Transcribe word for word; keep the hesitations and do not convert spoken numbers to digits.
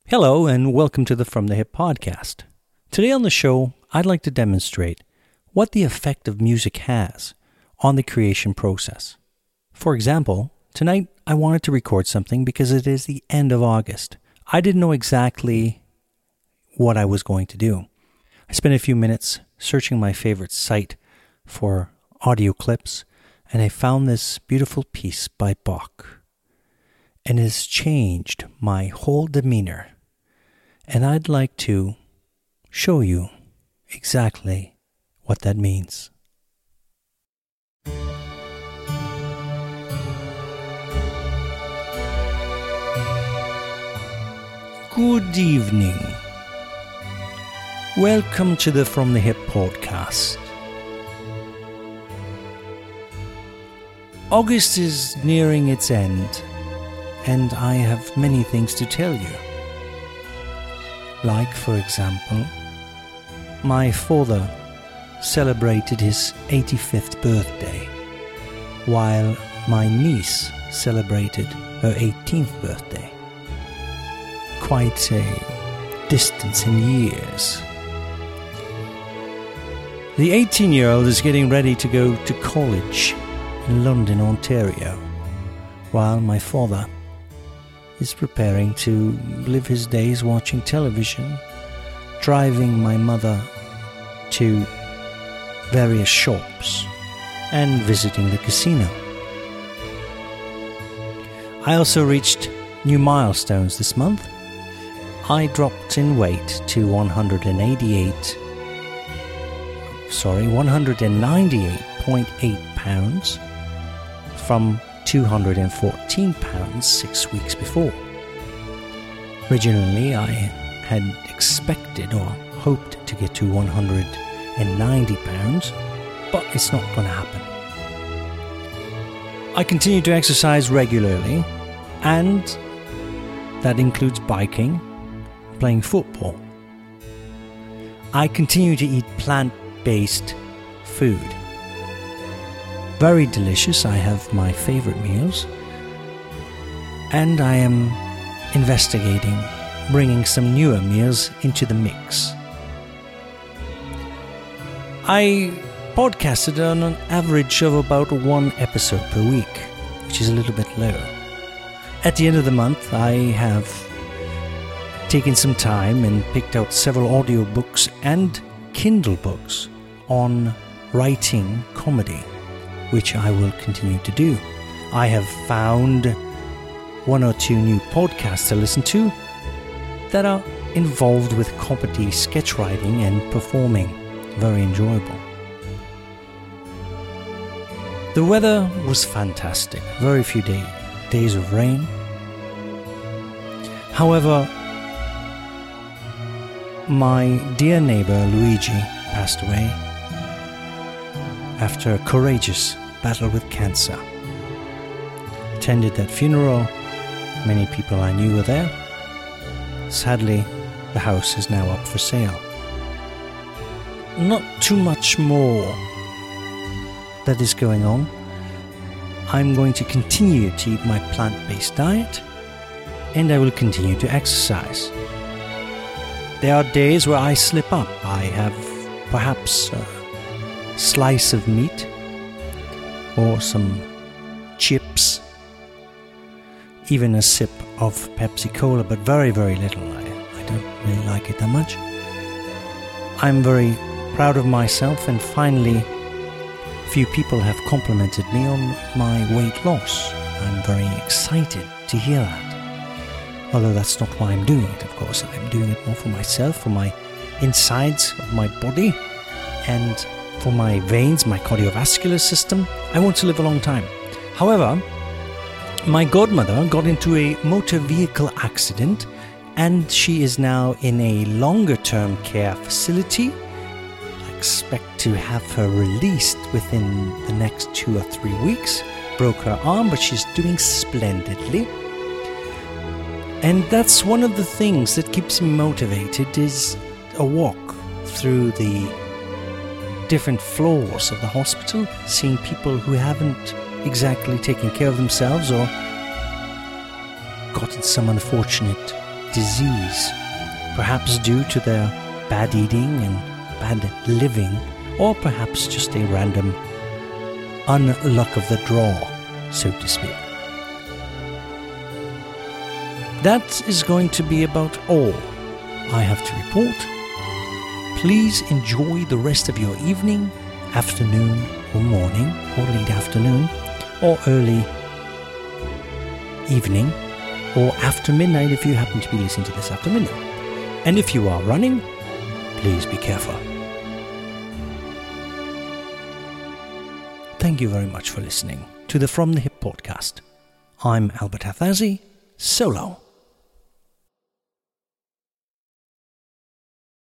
Hello and welcome to the From the Hip podcast. Today on the show, I'd like to demonstrate what the effect of music has on the creation process. For example, tonight I wanted to record something because it is the end of August. I didn't know exactly what I was going to do. I spent a few minutes searching my favorite site for audio clips, and I found this beautiful piece by Bach. And it has changed my whole demeanor. And I'd like to show you exactly what that means. Good evening. Welcome to the From the Hip podcast. August is nearing its end, and I have many things to tell you. Like, for example, my father celebrated his eighty-fifth birthday, while my niece celebrated her eighteenth birthday. Quite a distance in years. The eighteen-year-old is getting ready to go to college in London, Ontario, while my father is preparing to live his days watching television, driving my mother to various shops, and visiting the casino. I also reached new milestones this month. I dropped in weight to one hundred eighty-eight, sorry, one hundred ninety-eight point eight pounds from two hundred fourteen pounds six weeks before. Originally, I had expected or hoped to get to one hundred ninety pounds, but it's not going to happen. I continue to exercise regularly, and that includes biking, playing football. I continue to eat plant-based food. Very delicious. I have my favorite meals, and I am investigating bringing some newer meals into the mix. I podcasted on an average of about one episode per week, which is a little bit low. At the end of the month, I have taken some time and picked out several audiobooks and Kindle books on writing comedy, which I will continue to do. I have found one or two new podcasts to listen to that are involved with comedy, sketch writing, and performing. Very enjoyable. The weather was fantastic. Very few day, days of rain. However, my dear neighbor Luigi passed away after a courageous battle with cancer. Attended that funeral. Many people I knew were there. Sadly, the house is now up for sale. Not too much more that is going on. I'm going to continue to eat my plant-based diet, and I will continue to exercise. There are days where I slip up. I have perhaps a slice of meat or some chips, even a sip of Pepsi Cola, but very, very little. I, I don't really like it that much. I'm very proud of myself, and finally, a few people have complimented me on my weight loss. I'm very excited to hear that. Although that's not why I'm doing it, of course. I'm doing it more for myself, for my insides of my body, and for my veins, my cardiovascular system. I want to live a long time. However, my godmother got into a motor vehicle accident, and she is now in a longer-term care facility. I expect to have her released within the next two or three weeks. Broke her arm, but she's doing splendidly. And that's one of the things that keeps me motivated, is a walk through the different floors of the hospital, seeing people who haven't exactly taken care of themselves or gotten some unfortunate disease, perhaps due to their bad eating and bad living, or perhaps just a random unluck of the draw, so to speak. That is going to be about all I have to report. Please enjoy the rest of your evening, afternoon, or morning, or late afternoon, or early evening, or after midnight if you happen to be listening to this after midnight. And if you are running, please be careful. Thank you very much for listening to the From the Hip podcast. I'm Albert Hathazi. So long.